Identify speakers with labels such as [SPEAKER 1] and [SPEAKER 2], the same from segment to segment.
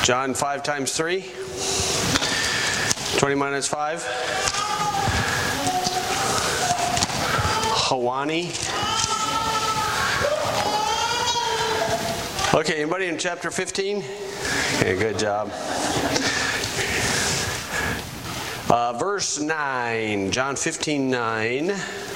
[SPEAKER 1] John 5 times 3. 20 minus 5. Hawani. Okay, anybody in chapter 15? Okay, good job. Verse 9, John 15:9.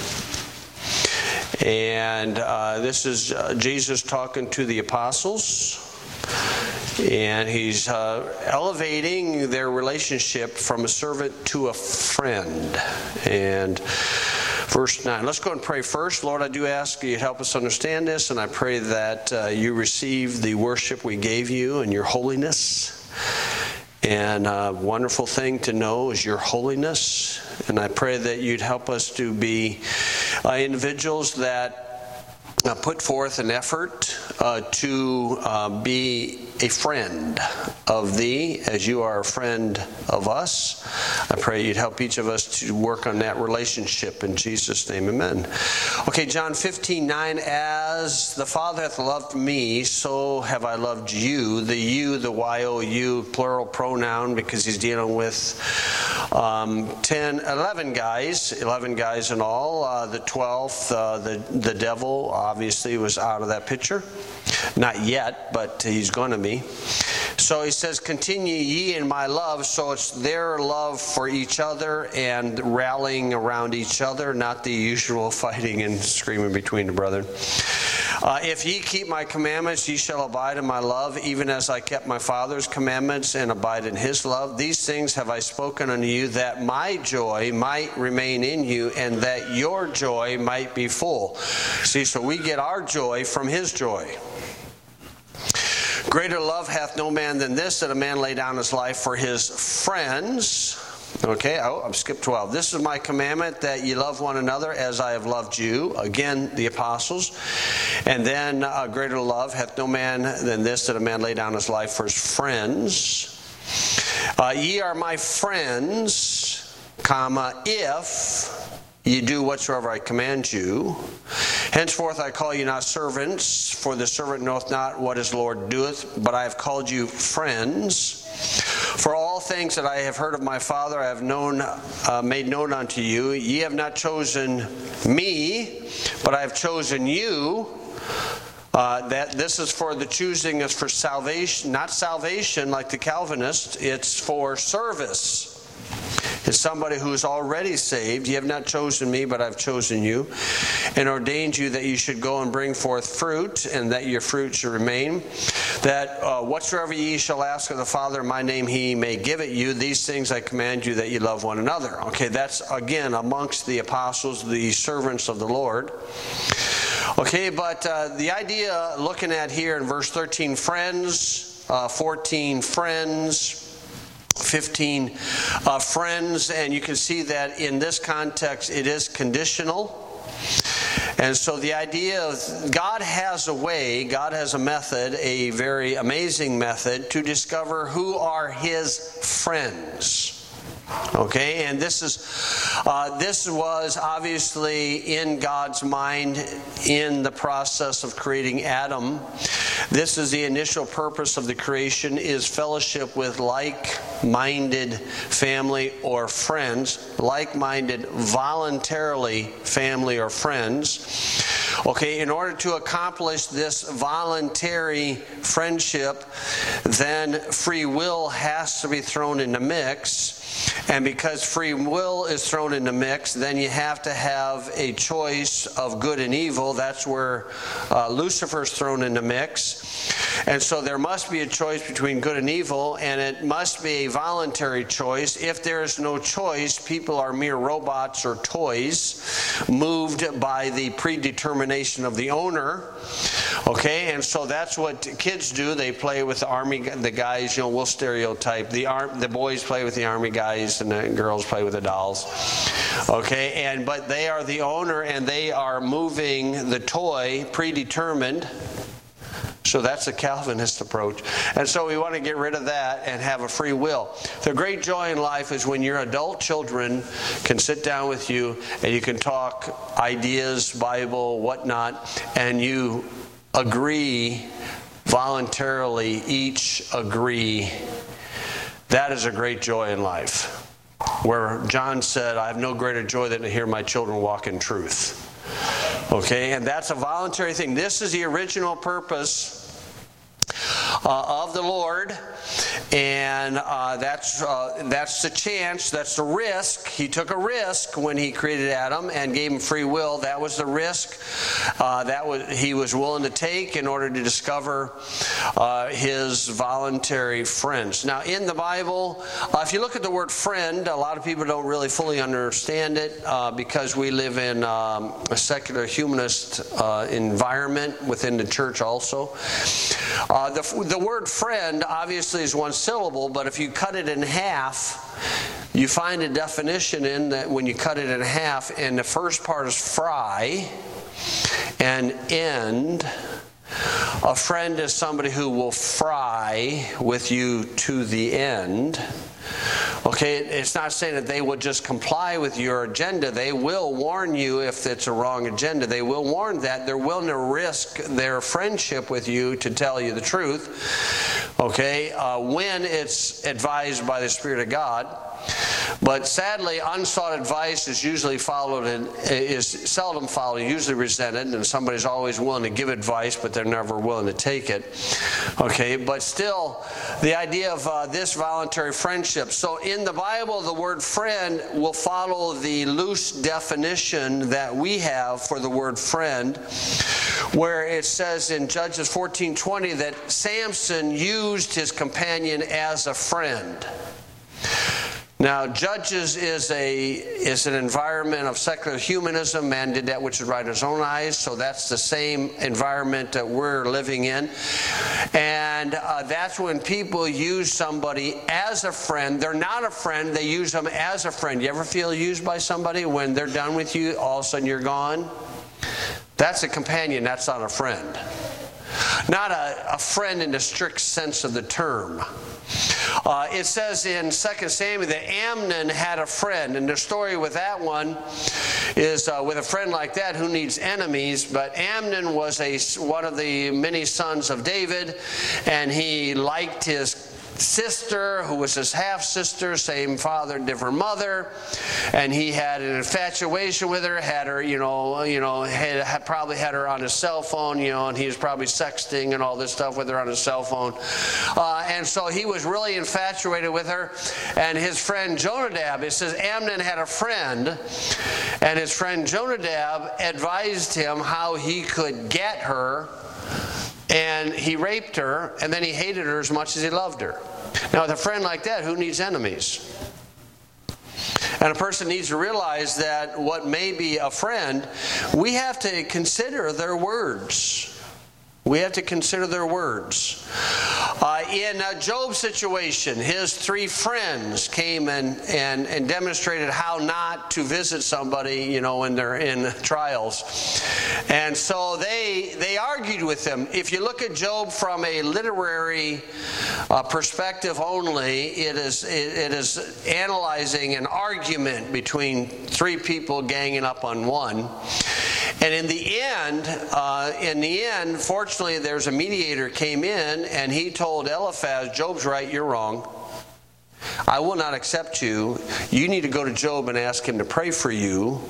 [SPEAKER 1] And this is Jesus talking to the apostles. And he's elevating their relationship from a servant to a friend. And verse 9. Let's go and pray first. Lord, I do ask you to help us understand this, and I pray that you receive the worship we gave you in your holiness. And a wonderful thing to know is your holiness. And I pray that you'd help us to be individuals that put forth an effort to be a friend of thee as you are a friend of us. I pray you'd help each of us to work on that relationship in Jesus' name, amen. Okay, John 15:9, as the Father hath loved me, so have I loved you. The you, the Y-O-U, plural pronoun, because he's dealing with 11 guys in all. The 12th, the devil obviously was out of that picture. Not yet, but he's going to be. So he says, continue ye in my love. So it's their love for each other and rallying around each other, not the usual fighting and screaming between the brethren. If ye keep my commandments, ye shall abide in my love, even as I kept my Father's commandments and abide in his love. These things have I spoken unto you, that my joy might remain in you, and that your joy might be full. See, so we get our joy from his joy. Greater love hath no man than this, that a man lay down his life for his friends. Okay, I've skipped 12. This is my commandment, that ye love one another as I have loved you. Again, the apostles. And then greater love hath no man than this, that a man lay down his life for his friends. Ye are my friends, if ye do whatsoever I command you. Henceforth I call you not servants, for the servant knoweth not what his Lord doeth, but I have called you friends. For all things that I have heard of my Father I have made known unto you. Ye have not chosen me, but I have chosen you. That this is for the choosing is for salvation, not salvation like the Calvinists. It's for service. It's somebody who is already saved. Ye have not chosen me, but I've chosen you, and ordained you that you should go and bring forth fruit, and that your fruit should remain. That whatsoever ye shall ask of the Father in my name, he may give it you. These things I command you, that ye love one another. Okay, that's again amongst the apostles, the servants of the Lord. Okay, but the idea looking at here in verse 13, friends, 14, friends, 15 friends, and you can see that in this context it is conditional. And so the idea of God has a way, God has a method, a very amazing method to discover who are his friends. Okay, and this was obviously in God's mind in the process of creating Adam. This is the initial purpose of the creation, is fellowship with like-minded family or friends, like-minded voluntarily family or friends. Okay, in order to accomplish this voluntary friendship, then free will has to be thrown in the mix. And because free will is thrown in the mix, then you have to have a choice of good and evil. That's where Lucifer's thrown in the mix. And so there must be a choice between good and evil, and it must be a voluntary choice. If there is no choice, people are mere robots or toys, moved by the predetermination of the owner. Okay, and so that's what kids do. They play with the guys, we'll stereotype. The boys play with the army guys, and the girls play with the dolls. Okay, but they are the owner, and they are moving the toy predetermined. So that's a Calvinist approach. And so we want to get rid of that and have a free will. The great joy in life is when your adult children can sit down with you and you can talk ideas, Bible, whatnot, and you agree voluntarily each agree, that is a great joy in life. Where John said, I have no greater joy than to hear my children walk in truth. Okay, and that's a voluntary thing. This is the original purpose of the Lord, and that's the chance, that's the risk. He took a risk when he created Adam and gave him free will. That was the risk he was willing to take in order to discover his voluntary friends. Now, in the Bible, if you look at the word friend, a lot of people don't really fully understand it because we live in a secular humanist environment within the church also. The word friend obviously is one syllable, but if you cut it in half, you find a definition in that when you cut it in half, and the first part is fry and end. A friend is somebody who will fry with you to the end. Okay, it's not saying that they will just comply with your agenda. They will warn you if it's a wrong agenda. They will warn that they're willing to risk their friendship with you to tell you the truth. Okay, when it's advised by the Spirit of God. But sadly, unsought advice is usually followed and is seldom followed, usually resented, and somebody's always willing to give advice, but they're never willing to take it. Okay, but still, the idea of this voluntary friendship. So in the Bible, the word friend will follow the loose definition that we have for the word friend, where it says in Judges 14:20 that Samson used his companion as a friend. Now, Judges is an environment of secular humanism. Man did that which is right in his own eyes. So that's the same environment that we're living in. And that's when people use somebody as a friend. They're not a friend. They use them as a friend. You ever feel used by somebody when they're done with you, all of a sudden you're gone? That's a companion. That's not a friend. Not a friend in the strict sense of the term. It says in 2 Samuel that Amnon had a friend, and the story with that one is with a friend like that, who needs enemies? But Amnon was one of the many sons of David, and he liked his sister, who was his half-sister, same father, different mother, and he had an infatuation with her, had her, probably had her on his cell phone, and he was probably sexting and all this stuff with her on his cell phone. And so he was really infatuated with her, and his friend Jonadab, it says Amnon had a friend, and his friend Jonadab advised him how he could get her, and he raped her, and then he hated her as much as he loved her. Now, with a friend like that, who needs enemies? And a person needs to realize that what may be a friend, we have to consider their words. We have to consider their words. In Job's situation, his three friends came and demonstrated how not to visit somebody, when they're in trials. And so they argued with him. If you look at Job from a literary perspective only, it is analyzing an argument between three people ganging up on one. And in the end, fortunately, there's a mediator came in, and he told Eliphaz, Job's right, you're wrong. I will not accept you. You need to go to Job and ask him to pray for you.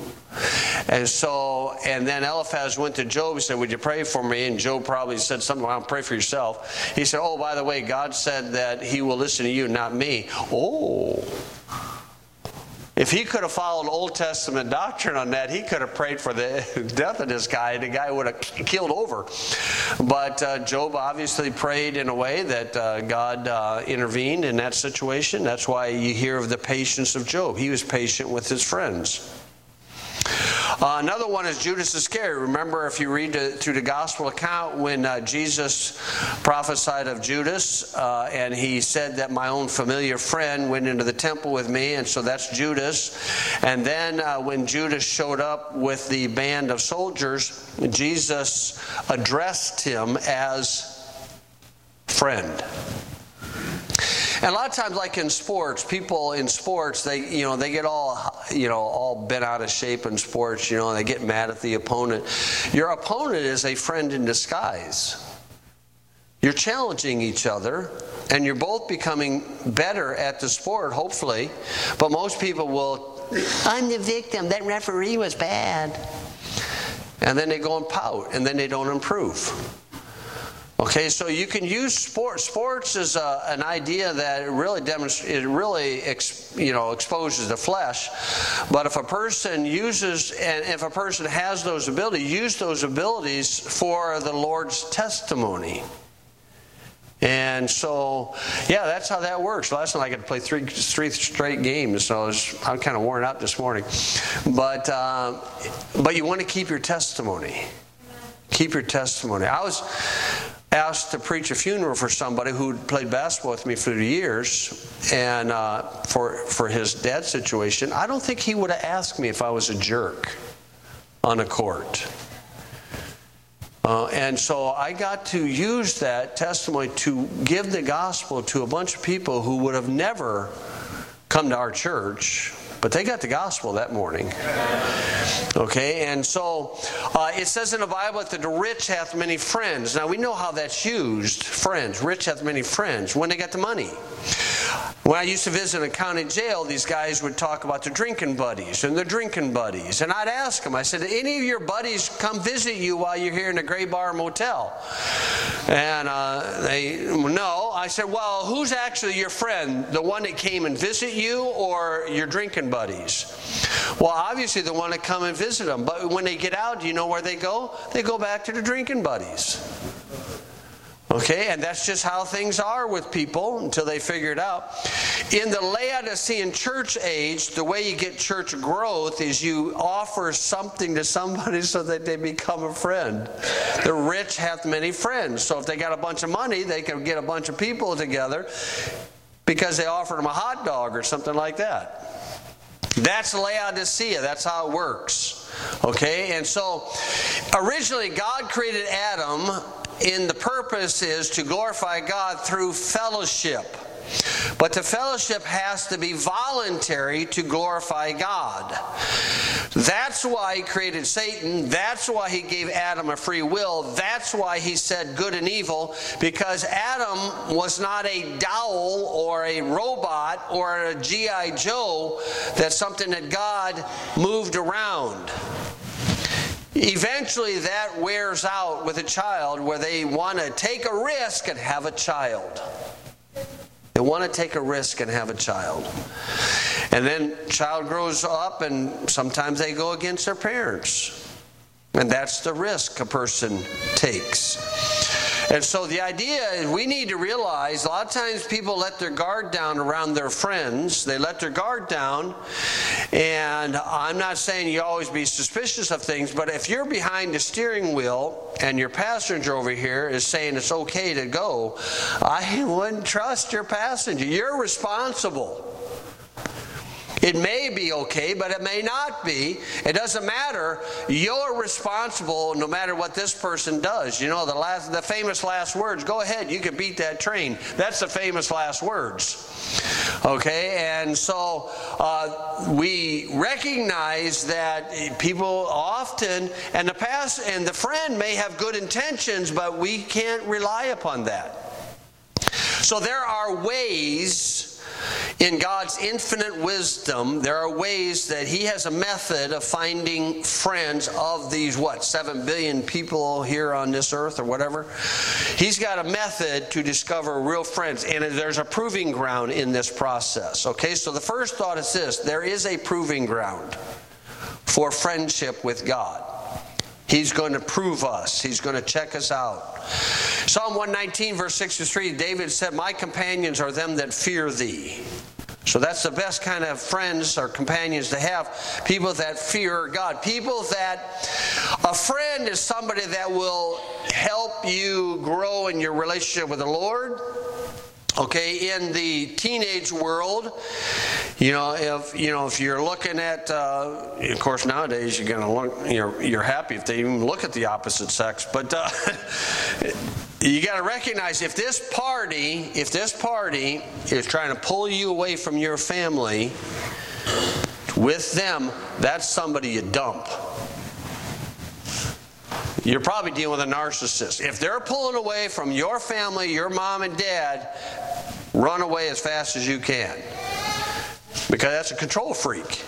[SPEAKER 1] And then Eliphaz went to Job and said, would you pray for me? And Job probably said something, I'll pray for yourself. He said, oh, by the way, God said that he will listen to you, not me. Oh. If he could have followed Old Testament doctrine on that, he could have prayed for the death of this guy. The guy would have killed over. But Job obviously prayed in a way that God intervened in that situation. That's why you hear of the patience of Job. He was patient with his friends. Another one is Judas Iscariot. Remember, if you read through the gospel account, when Jesus prophesied of Judas, and he said that my own familiar friend went into the temple with me, and so that's Judas. And then when Judas showed up with the band of soldiers, Jesus addressed him as friend. And a lot of times, like in sports, people in sports, they get all bent out of shape in sports, and they get mad at the opponent. Your opponent is a friend in disguise. You're challenging each other, and you're both becoming better at the sport, hopefully. But most people will, I'm the victim, that referee was bad. And then they go and pout, and then they don't improve. Okay, so you can use sports. Sports is an idea that really exposes the flesh. But if a person uses, and if a person has those abilities, use those abilities for the Lord's testimony. And so, yeah, that's how that works. Last night I got to play three straight games, so I'm kind of worn out this morning. But you want to keep your testimony. Keep your testimony. I was asked to preach a funeral for somebody who played basketball with me for years, and for his dad's situation. I don't think he would have asked me if I was a jerk on a court. And so I got to use that testimony to give the gospel to a bunch of people who would have never come to our church, but they got the gospel that morning. Okay, and so it says in the Bible that the rich hath many friends. Now we know how that's used, friends. Rich hath many friends when they got the money. When I used to visit a county jail, these guys would talk about their drinking buddies and their drinking buddies. And I'd ask them, I said, did any of your buddies come visit you while you're here in the Gray Bar Motel? And no. I said, well, who's actually your friend? The one that came and visit you or your drinking buddies? Well, obviously the one that come and visit them. But when they get out, do you know where they go? They go back to the drinking buddies. Okay, and that's just how things are with people until they figure it out. In the Laodicean church age, the way you get church growth is you offer something to somebody so that they become a friend. The rich have many friends. So if they got a bunch of money, they can get a bunch of people together because they offered them a hot dog or something like that. That's Laodicea. That's how it works. Okay, and so originally God created Adam, and the purpose is to glorify God through fellowship. But the fellowship has to be voluntary to glorify God. That's why He created Satan. That's why He gave Adam a free will. That's why He said good and evil, because Adam was not a dowel or a robot or a G.I. Joe. That's something that God moved around. Eventually that wears out with a child where they want to take a risk and have a child. They want to take a risk and have a child. And then child grows up and sometimes they go against their parents. And that's the risk a person takes. And so the idea is we need to realize a lot of times people let their guard down around their friends. They let their guard down. And I'm not saying you always be suspicious of things, but if you're behind the steering wheel and your passenger over here is saying it's okay to go, I wouldn't trust your passenger. You're responsible. It may be okay, but it may not be. It doesn't matter. You're responsible no matter what this person does. You know, the famous last words, go ahead, you can beat that train. That's the famous last words. Okay, and so we recognize that people often, and the friend may have good intentions, but we can't rely upon that. So there are ways in God's infinite wisdom, there are ways that He has a method of finding friends of these, 7 billion people here on this earth or whatever. He's got a method to discover real friends, and there's a proving ground in this process. Okay, so the first thought is this: there is a proving ground for friendship with God. He's going to prove us. He's going to check us out. Psalm 119, verse 63, David said, my companions are them that fear Thee. So that's the best kind of friends or companions to have. People that fear God. People that, a friend is somebody that will help you grow in your relationship with the Lord. Okay, in the teenage world, if you're looking at, of course nowadays you're going to look, you're happy if they even look at the opposite sex, but you got to recognize if this party is trying to pull you away from your family, with them, that's somebody you dump. you're probably dealing with a narcissist. If they're pulling away from your family, your mom and dad, run away as fast as you can. Because that's a control freak.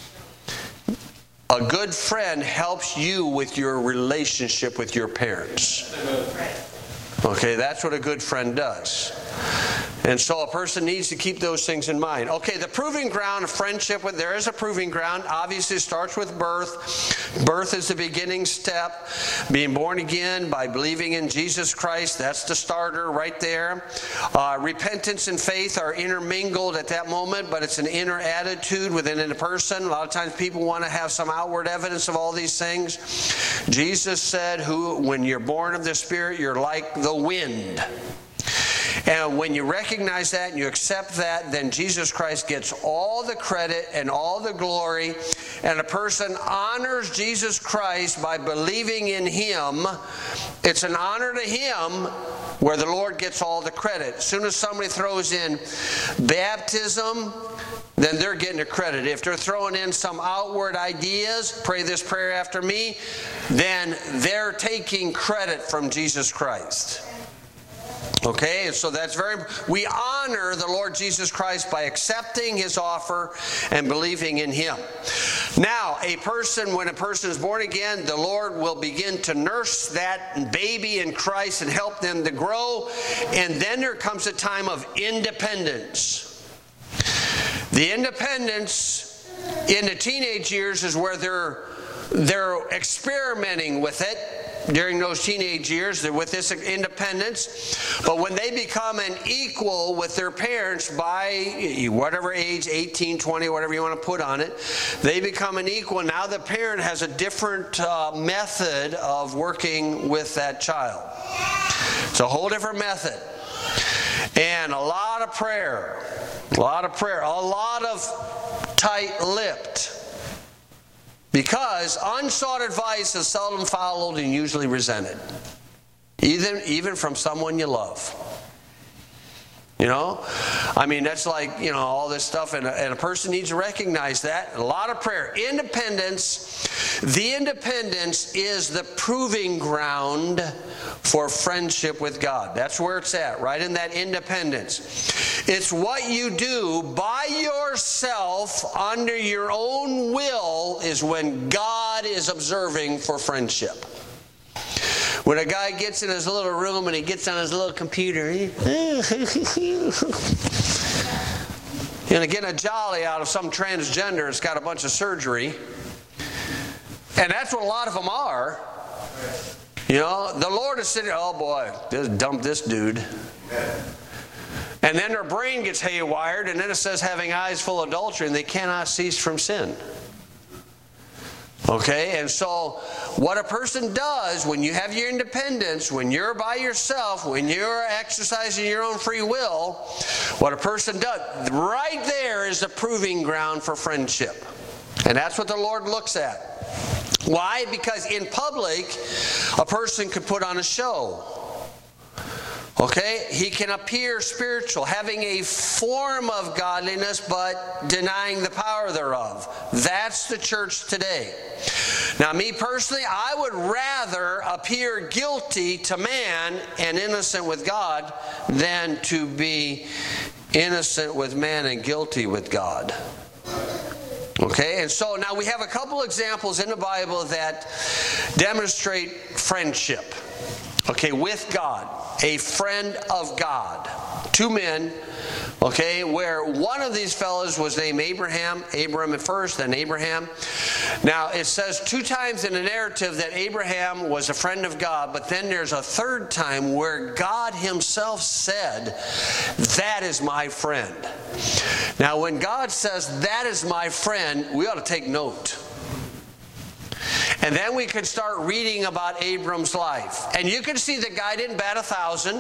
[SPEAKER 1] A good friend helps you with your relationship with your parents. Okay, that's what a good friend does. And so a person needs to keep those things in mind. Okay, the proving ground of friendship, there is a proving ground. Obviously, it starts with birth. Birth is the beginning step. Being born again by believing in Jesus Christ, that's the starter right there. Repentance and faith are intermingled at that moment, but it's an inner attitude within a person. A lot of times people want to have some outward evidence of all these things. Jesus said, when you're born of the Spirit, you're like the wind. And when you recognize that and you accept that, then Jesus Christ gets all the credit and all the glory. And a person honors Jesus Christ by believing in Him. It's an honor to Him where the Lord gets all the credit. As soon as somebody throws in baptism, then they're getting the credit. If they're throwing in some outward ideas, pray this prayer after me, then they're taking credit from Jesus Christ. Okay, and so that's we honor the Lord Jesus Christ by accepting His offer and believing in Him. Now, when a person is born again, the Lord will begin to nurse that baby in Christ and help them to grow. And then there comes a time of independence. The independence in the teenage years is where they're experimenting with it. During those teenage years, with this independence. But when they become an equal with their parents by whatever age, 18, 20, whatever you want to put on it, they become an equal. Now the parent has a different method of working with that child. It's a whole different method. And a lot of prayer, a lot of tight-lipped. Because unsought advice is seldom followed and usually resented. Even from someone you love. That's like, all this stuff. And a person needs to recognize that. A lot of prayer. Independence. The independence is the proving ground for friendship with God. That's where it's at, right in that independence. It's what you do by yourself under your own will is when God is observing for friendship. When a guy gets in his little room and he gets on his little computer, and getting a jolly out of some transgender that's got a bunch of surgery. And that's what a lot of them are. The Lord is sitting, oh boy, just dump this dude. And then their brain gets haywired, and then it says having eyes full of adultery, and they cannot cease from sin. Okay, and so what a person does when you have your independence, when you're by yourself, when you're exercising your own free will, what a person does, right there is the proving ground for friendship. And that's what the Lord looks at. Why? Because in public, a person could put on a show. Okay? He can appear spiritual, having a form of godliness, but denying the power thereof. That's the church today. Now, me personally, I would rather appear guilty to man and innocent with God than to be innocent with man and guilty with God. Okay, and so now we have a couple examples in the Bible that demonstrate friendship. Okay, with God. A friend of God. Two men, okay, where one of these fellows was named Abraham at first, then Abraham. Now, it says two times in the narrative that Abraham was a friend of God, but then there's a third time where God Himself said, that is my friend. Now, when God says, that is my friend, we ought to take note. And then we could start reading about Abram's life. And you can see the guy didn't bat 1,000.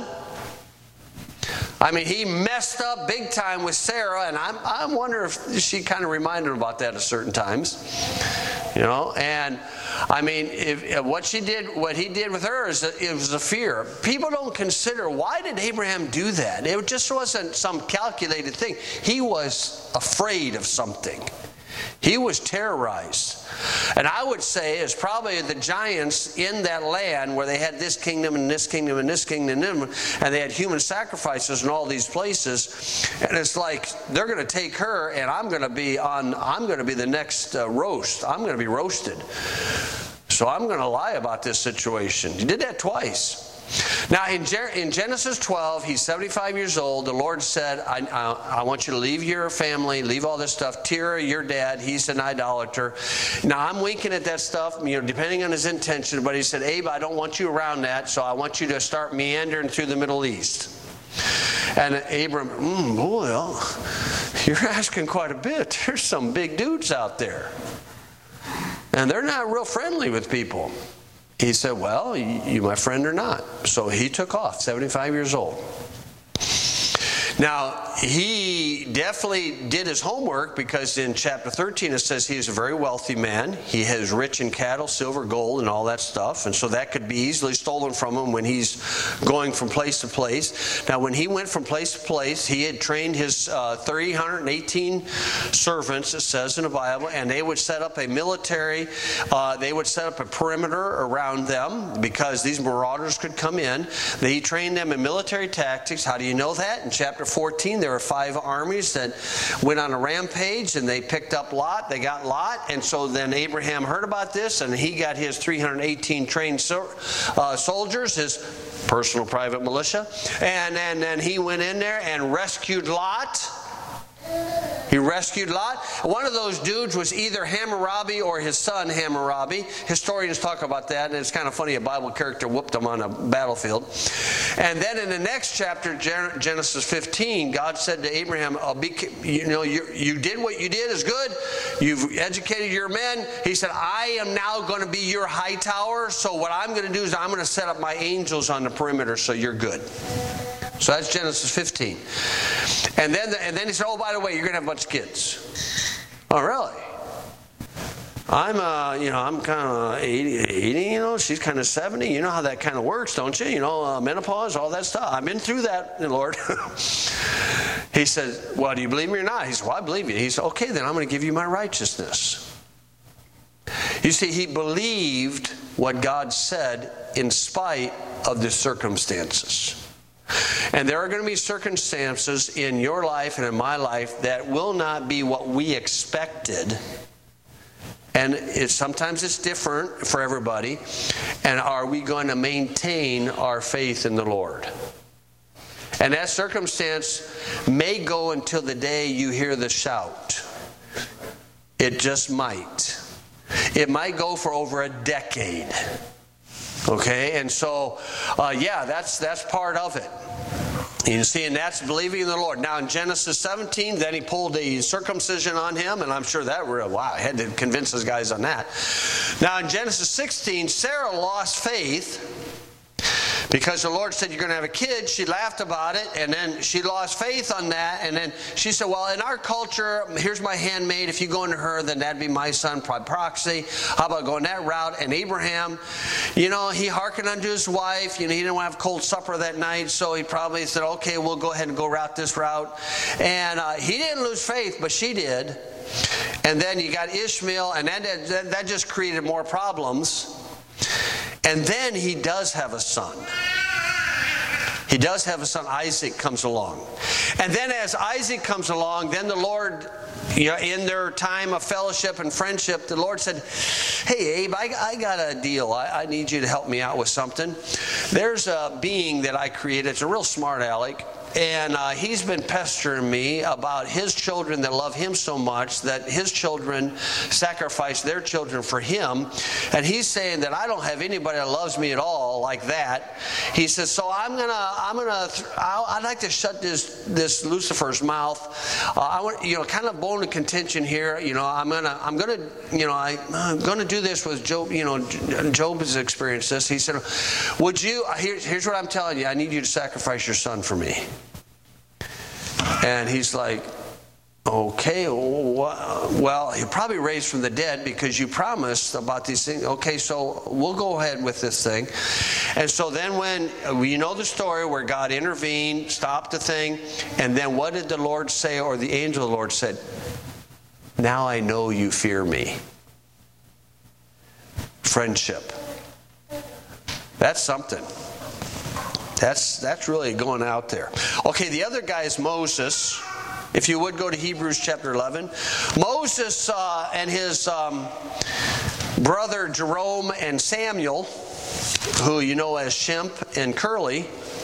[SPEAKER 1] He messed up big time with Sarah, and I wonder if she kind of reminded him about that at certain times. And what he did with her it was a fear. People don't consider, why did Abraham do that? It just wasn't some calculated thing. He was afraid of something. He was terrorized. And I would say it's probably the giants in that land where they had this kingdom and this kingdom and this kingdom and they had human sacrifices in all these places. And it's like they're going to take her and I'm going to be the next roast. I'm going to be roasted. So I'm going to lie about this situation. He did that twice. Now in Genesis 12, he's 75 years old. The Lord said, I want you to leave your family, leave all this stuff. Terah, your dad, he's an idolater. Now I'm winking at that stuff, depending on his intention, but he said, Abe, I don't want you around that, so I want you to start meandering through the Middle East. And Abram, well, you're asking quite a bit. There's some big dudes out there. And they're not real friendly with people. He said, well, you my friend or not? So he took off, 75 years old. Now, he definitely did his homework because in chapter 13 it says he is a very wealthy man. He is rich in cattle, silver, gold, and all that stuff. And so that could be easily stolen from him when he's going from place to place. Now, when he went from place to place, he had trained his 318 servants, it says in the Bible, and they would set up a military, they would set up a perimeter around them because these marauders could come in. He trained them in military tactics. How do you know that? In chapter 14, there were 5 armies that went on a rampage and they picked up Lot. They got Lot. And so then Abraham heard about this and he got his 318 trained soldiers, his personal private militia. And then he went in there and rescued Lot. He rescued Lot. One of those dudes was either Hammurabi or his son Hammurabi. Historians talk about that, and it's kind of funny. A Bible character whooped him on a battlefield. And then in the next chapter, Genesis 15, God said to Abraham, you did what you did is good. You've educated your men. He said, I am now going to be your high tower. So what I'm going to do is I'm going to set up my angels on the perimeter so you're good. So that's Genesis 15. And then he said, oh, by the way, you're going to have a bunch of kids. Oh, really? I'm kind of 80, she's kind of 70. You know how that kind of works, don't you? Menopause, all that stuff. I've been through that, Lord. He said, well, do you believe me or not? He said, well, I believe you. He said, okay, then I'm going to give you my righteousness. You see, he believed what God said in spite of the circumstances. And there are going to be circumstances in your life and in my life that will not be what we expected. And sometimes it's different for everybody. And are we going to maintain our faith in the Lord? And that circumstance may go until the day you hear the shout. It just might. It might go for over a decade. Okay, and so, that's part of it. You see, and that's believing in the Lord. Now in Genesis 17, then he pulled the circumcision on him, and I'm sure that I had to convince those guys on that. Now in Genesis 16, Sarah lost faith because the Lord said, you're going to have a kid. She laughed about it, and then she lost faith on that. And then she said, well, in our culture, here's my handmaid. If you go into her, then that'd be my son by proxy. How about going that route? And Abraham, he hearkened unto his wife. He didn't want to have cold supper that night, so he probably said, okay, we'll go ahead and go this route. And he didn't lose faith, but she did. And then you got Ishmael, and that just created more problems. And then he does have a son. He does have a son. Isaac comes along. And then as Isaac comes along, then the Lord, in their time of fellowship and friendship, the Lord said, hey, Abe, I got a deal. I need you to help me out with something. There's a being that I created. It's a real smart aleck. And he's been pestering me about his children that love him so much that his children sacrifice their children for him. And he's saying that I don't have anybody that loves me at all like that. He says, so I'd like to shut this Lucifer's mouth. I want, kind of bone of contention here. I'm gonna do this with Job. Job has experienced this. He said, would you? Here's what I'm telling you. I need you to sacrifice your son for me. And he's like, okay, well, he'll probably raise from the dead because you promised about these things. Okay, so we'll go ahead with this thing. And so then when, the story where God intervened, stopped the thing, and then what did the Lord say, or the angel of the Lord said? Now I know you fear me. Friendship. That's something. That's really going out there. Okay, the other guy is Moses. If you would go to Hebrews chapter 11. Moses and his brother Jerome and Samuel, who you know as Shemp and Curly.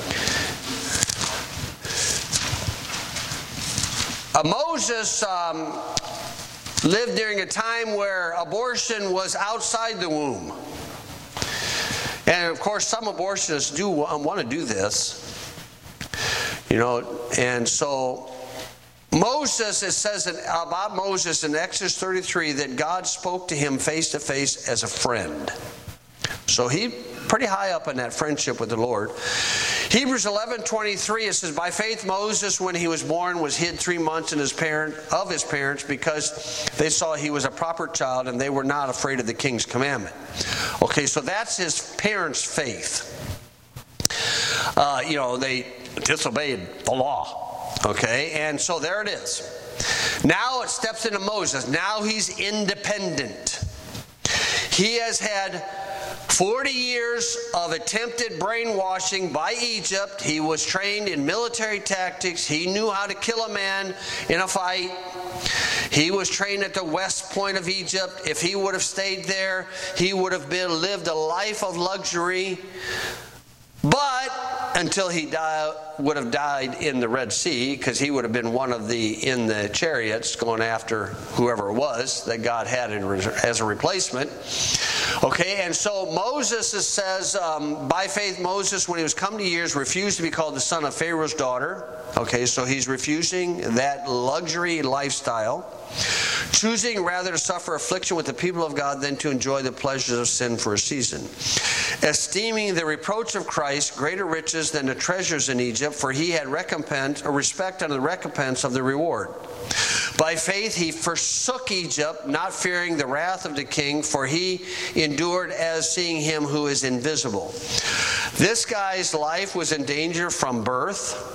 [SPEAKER 1] Moses lived during a time where abortion was outside the womb. And of course, some abortionists do want to do this. You know, and so Moses, it says about Moses in Exodus 33 that God spoke to him face to face as a friend. So he pretty high up in that friendship with the Lord. Hebrews 11:23, it says, by faith Moses, when he was born, was hid 3 months in his parents because they saw he was a proper child and they were not afraid of the king's commandment. Okay, so that's his parents' faith. They disobeyed the law. Okay, and so there it is. Now it steps into Moses. Now he's independent. He has had 40 years of attempted brainwashing by Egypt. He was trained in military tactics. He knew how to kill a man in a fight. He was trained at the west point of Egypt. If he would have stayed there, he would have lived a life of luxury. But until he would have died in the Red Sea, because he would have been one of in the chariots going after whoever it was that God had as a replacement. Okay, and so Moses, it says, by faith Moses, when he was come to years, refused to be called the son of Pharaoh's daughter. Okay, so he's refusing that luxury lifestyle, choosing rather to suffer affliction with the people of God than to enjoy the pleasures of sin for a season, esteeming the reproach of Christ greater riches than the treasures in Egypt, for he had respect unto the recompense of the reward. By faith he forsook Egypt, not fearing the wrath of the king, for he endured as seeing him who is invisible. This guy's life was in danger from birth.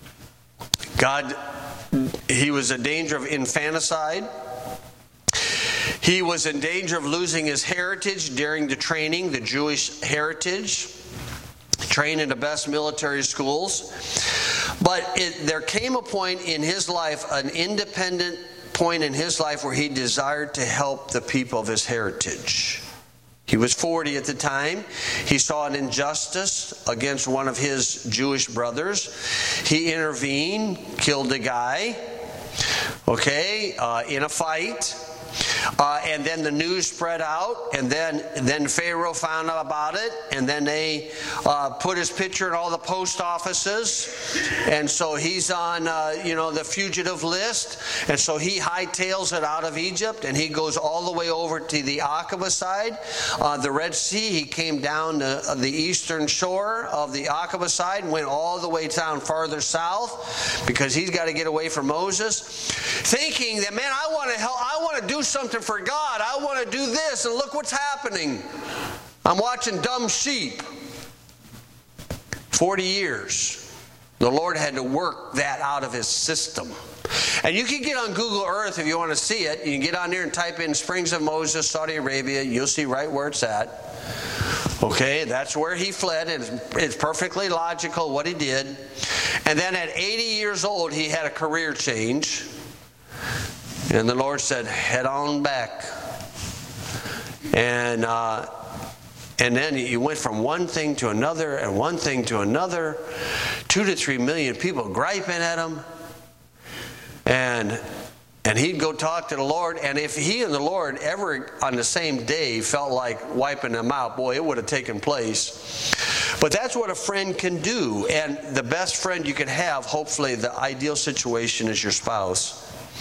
[SPEAKER 1] He was in danger of infanticide. He was in danger of losing his heritage during the training, the Jewish heritage, trained in the best military schools. But there came a point in his life, an independent point in his life, where he desired to help the people of his heritage. He was 40 at the time. He saw an injustice against one of his Jewish brothers. He intervened, killed the guy, in a fight. And then the news spread out, and then Pharaoh found out about it, and then they put his picture in all the post offices, and so he's on the fugitive list, and so he hightails it out of Egypt, and he goes all the way over to the Aqaba side, the Red Sea. He came down to the eastern shore of the Aqaba side and went all the way down farther south because he's got to get away from Moses, thinking that, man, I want to help, I want to do something for God. I want to do this, and look what's happening. I'm watching dumb sheep. 40 years. The Lord had to work that out of his system. And you can get on Google Earth if you want to see it. You can get on there and type in Springs of Moses, Saudi Arabia. You'll see right where it's at. Okay, that's where he fled. It's perfectly logical what he did. And then at 80 years old, he had a career change. And the Lord said, head on back. And then he went from one thing to another and one thing to another. 2 to 3 million people griping at him. And he'd go talk to the Lord. And if he and the Lord ever on the same day felt like wiping them out, boy, it would have taken place. But that's what a friend can do. And the best friend you can have, hopefully the ideal situation, is your spouse.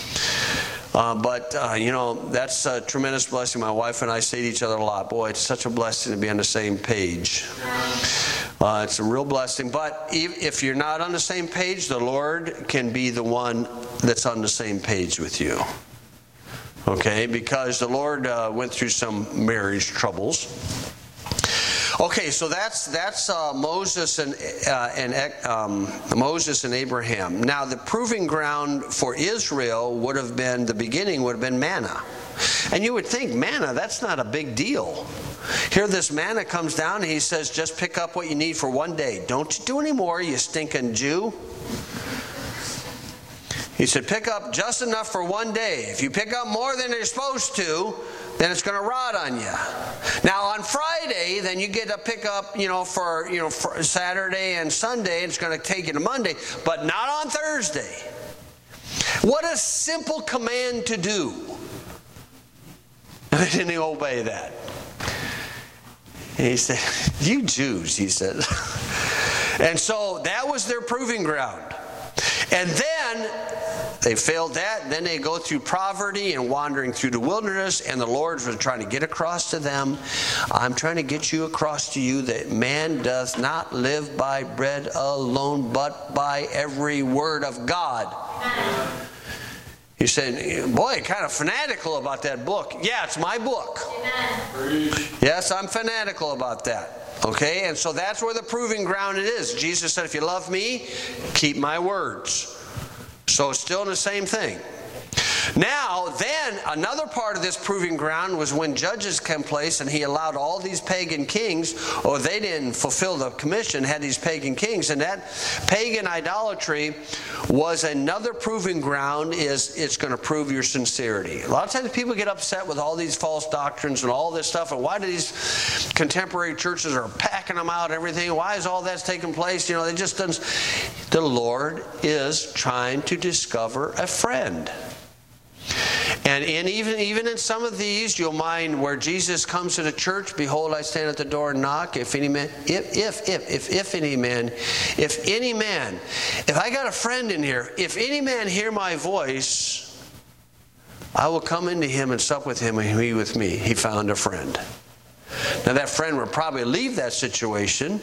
[SPEAKER 1] That's a tremendous blessing. My wife and I say to each other a lot, boy, it's such a blessing to be on the same page. It's a real blessing. But if you're not on the same page, the Lord can be the one that's on the same page with you. Okay? Because the Lord went through some marriage troubles. Okay, so that's Moses and Moses and Abraham. Now, the proving ground for Israel would have been, the beginning would have been manna. And you would think, manna, that's not a big deal. Here this manna comes down and he says, just pick up what you need for one day. Don't you do any more, you stinking Jew. He said, pick up just enough for one day. If you pick up more than you're supposed to, then it's going to rot on you. Now on Friday, then you get to pick up, for Saturday and Sunday. It's going to take you to Monday, but not on Thursday. What a simple command to do. They didn't obey that. And he said, you Jews, he said. And so that was their proving ground. And then they failed that. Then they go through poverty and wandering through the wilderness. And the Lord was trying to get across to them. I'm trying to get you across to you that man does not live by bread alone, but by every word of God. He said, boy, kind of fanatical about that book. Yeah, it's my book. Amen. Yes, I'm fanatical about that. Okay, and so that's where the proving ground it is. Jesus said, if you love me, keep my words. So it's still the same thing. Now, then, another part of this proving ground was when judges came place and he allowed all these pagan kings, or they didn't fulfill the commission, had these pagan kings, and that pagan idolatry was another proving ground. It's going to prove your sincerity. A lot of times people get upset with all these false doctrines and all this stuff, and why do these contemporary churches are packing them out and everything? Why is all that's taking place? They just doesn't. The Lord is trying to discover a friend. And even in some of these, you'll mind where Jesus comes to the church, behold, I stand at the door and knock. If any man, if I got a friend in here, if any man hear my voice, I will come into him and sup with him and he with me. He found a friend. Now that friend would probably leave that situation,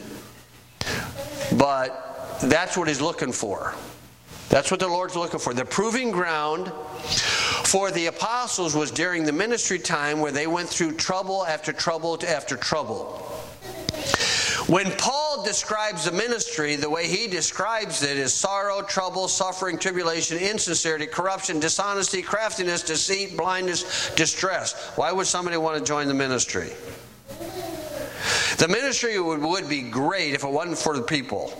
[SPEAKER 1] but that's what he's looking for. That's what the Lord's looking for. The proving ground for the apostles was during the ministry time where they went through trouble after trouble after trouble. When Paul describes the ministry, the way he describes it is sorrow, trouble, suffering, tribulation, insincerity, corruption, dishonesty, craftiness, deceit, blindness, distress. Why would somebody want to join the ministry? The ministry would be great if it wasn't for the people.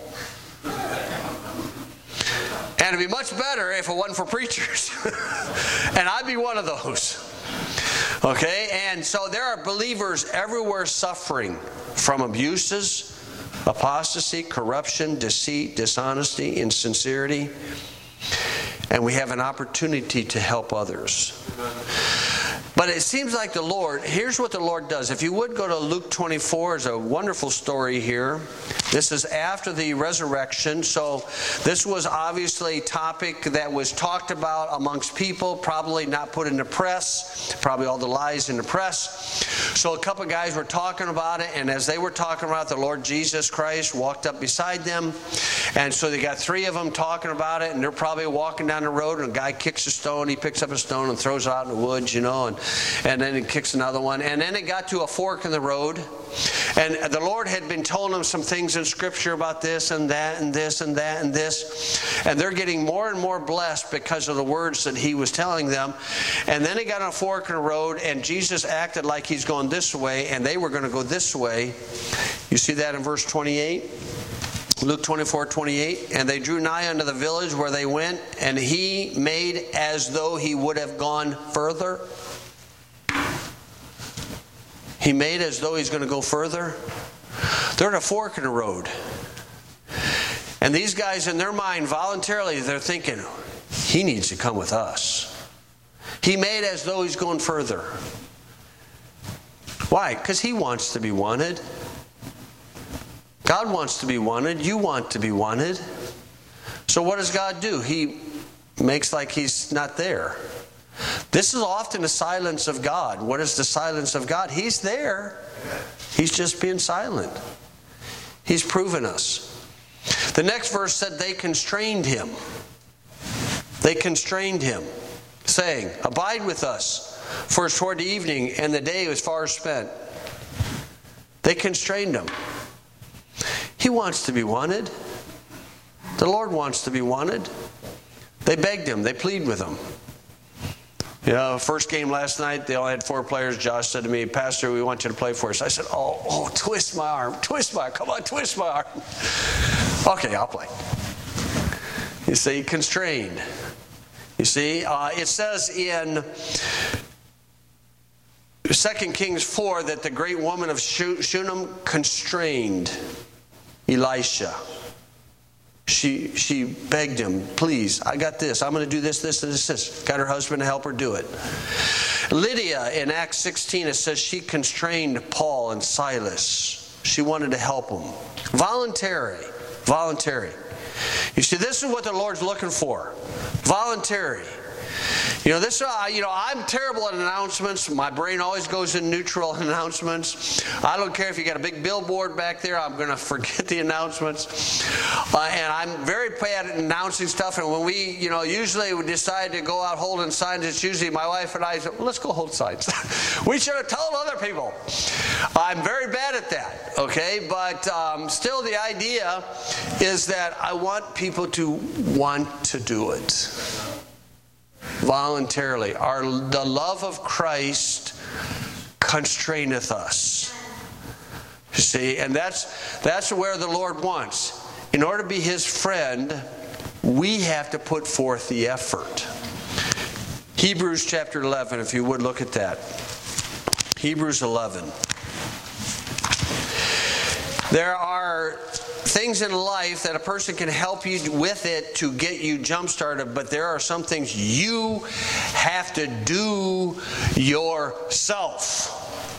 [SPEAKER 1] And it'd be much better if it wasn't for preachers. And I'd be one of those. Okay? And so there are believers everywhere suffering from abuses, apostasy, corruption, deceit, dishonesty, insincerity. And we have an opportunity to help others. But it seems like the Lord, here's what the Lord does. If you would go to Luke 24, there's a wonderful story here. This is after the resurrection. So this was obviously a topic that was talked about amongst people, probably not put in the press, probably all the lies in the press. So a couple of guys were talking about it, and as they were talking about it, the Lord Jesus Christ walked up beside them. And so they got three of them talking about it, and they're probably walking down the road, and a guy kicks a stone. He picks up a stone and throws it out in the woods, and then he kicks another one. And then it got to a fork in the road. And the Lord had been telling them some things in Scripture about this and that and this and that and this. And they're getting more and more blessed because of the words that he was telling them. And then it got on a fork in the road, and Jesus acted like he's going this way, and they were going to go this way. You see that in verse 28? Luke 24:28. And they drew nigh unto the village where they went, and he made as though he would have gone further. He made as though he's going to go further. They're at a fork in the road. And these guys, in their mind, voluntarily, they're thinking, he needs to come with us. He made as though he's going further. Why? Because he wants to be wanted. God wants to be wanted. You want to be wanted. So what does God do? He makes like he's not there. This is often the silence of God. What is the silence of God? He's there. He's just being silent. He's proven us. The next verse said they constrained him. They constrained him, saying, abide with us, for it's toward the evening, and the day is far spent. They constrained him. He wants to be wanted. The Lord wants to be wanted. They begged him. They plead with him. You know, first game last night, they only had 4 players. Josh said to me, Pastor, we want you to play for us. I said, oh, twist my arm. Twist my arm. Come on, twist my arm. Okay, I'll play. You see, constrained. You see, it says in 2 Kings 4 that the great woman of Shunem constrained Elisha. She begged him, please, I got this. I'm going to do this, this, and this. Got her husband to help her do it. Lydia, in Acts 16, it says she constrained Paul and Silas. She wanted to help them. Voluntary. You see, this is what the Lord's looking for. Voluntary. You know, I'm terrible at announcements. My brain always goes in neutral announcements. I don't care if you got a big billboard back there. I'm going to forget the announcements. And I'm very bad at announcing stuff. And when we, usually we decide to go out holding signs, it's usually my wife and I say, well, let's go hold signs. We should have told other people. I'm very bad at that, okay? But still the idea is that I want people to want to do it. Voluntarily. The love of Christ constraineth us. You see, and that's where the Lord wants. In order to be His friend, we have to put forth the effort. Hebrews chapter 11, if you would look at that. Hebrews 11. There are things in life that a person can help you with it to get you jump-started, but there are some things you have to do yourself.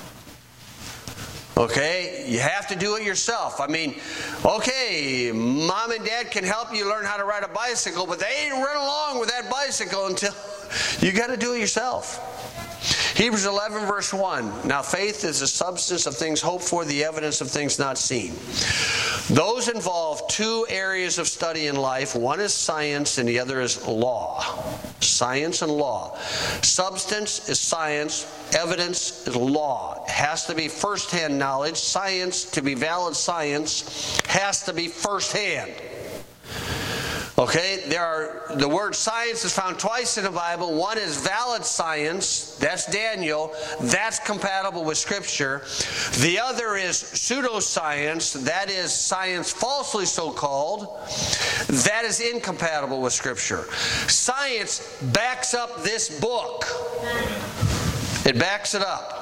[SPEAKER 1] Okay? You have to do it yourself. I mean, okay, mom and dad can help you learn how to ride a bicycle, but they ain't run along with that bicycle until you got to do it yourself. Hebrews 11 verse 1. Now faith is the substance of things hoped for, the evidence of things not seen. Those involve 2 areas of study in life. One is science and the other is law. Science and law. Substance is science. Evidence is law. It has to be first-hand knowledge. Science, to be valid science, has to be first-hand. Okay, the word science is found twice in the Bible. One is valid science, that's Daniel, that's compatible with Scripture. The other is pseudoscience, that is science falsely so-called, that is incompatible with Scripture. Science backs up this book. It backs it up.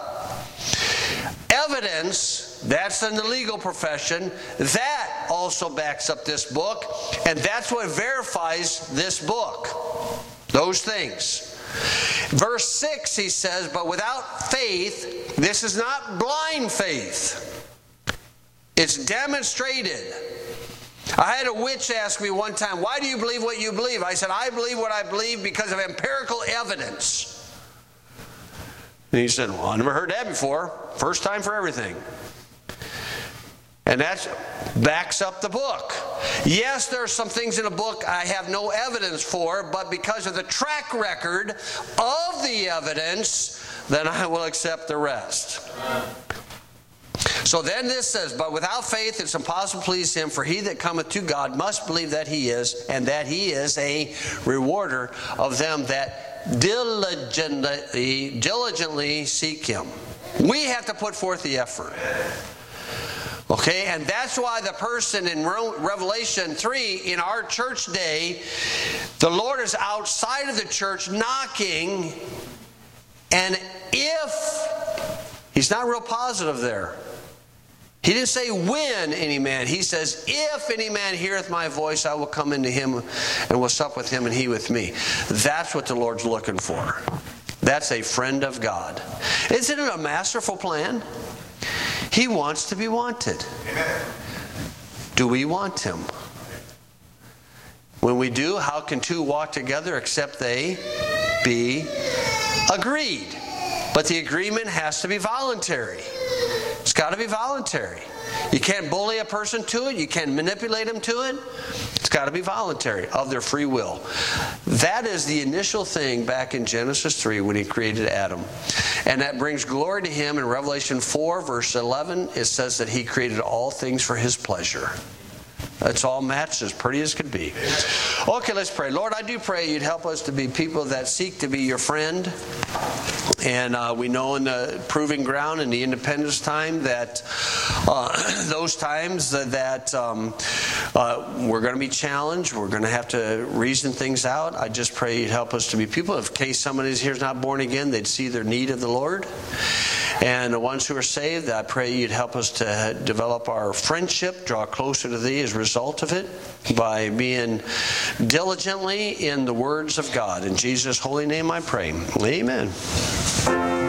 [SPEAKER 1] Evidence, that's in the legal profession, that also backs up this book, and that's what verifies this book. Those things. Verse 6, he says, but without faith, this is not blind faith. It's demonstrated. I had a witch ask me one time, why do you believe what you believe? I said, I believe what I believe because of empirical evidence. And he said, well, I never heard that before. First time for everything. And that backs up the book. Yes, there are some things in the book I have no evidence for, but because of the track record of the evidence, then I will accept the rest. So then this says, but without faith it's impossible to please Him, for he that cometh to God must believe that He is, and that He is a rewarder of them that diligently seek Him. We have to put forth the effort. Okay, and that's why the person in Revelation 3 in our church day, the Lord is outside of the church knocking, and if, He's not real positive there. He didn't say when any man. He says, if any man heareth my voice, I will come into him and will sup with him and he with me. That's what the Lord's looking for. That's a friend of God. Isn't it a masterful plan? He wants to be wanted. Amen. Do we want Him? When we do, how can 2 walk together except they be agreed? But the agreement has to be voluntary. It's got to be voluntary. You can't bully a person to it. You can't manipulate them to it. It's got to be voluntary, of their free will. That is the initial thing back in Genesis 3 when he created Adam. And that brings glory to him. In Revelation 4, verse 11, it says that he created all things for his pleasure. It's all matched as pretty as could be. Okay, let's pray. Lord, I do pray you'd help us to be people that seek to be your friend. And we know in the proving ground in the independence time that those times that we're going to be challenged. We're going to have to reason things out. I just pray you'd help us to be people. In case somebody here is not born again, they'd see their need of the Lord. And the ones who are saved, I pray you'd help us to develop our friendship, draw closer to thee as a result of it, by being diligently in the words of God. In Jesus' holy name I pray. Amen.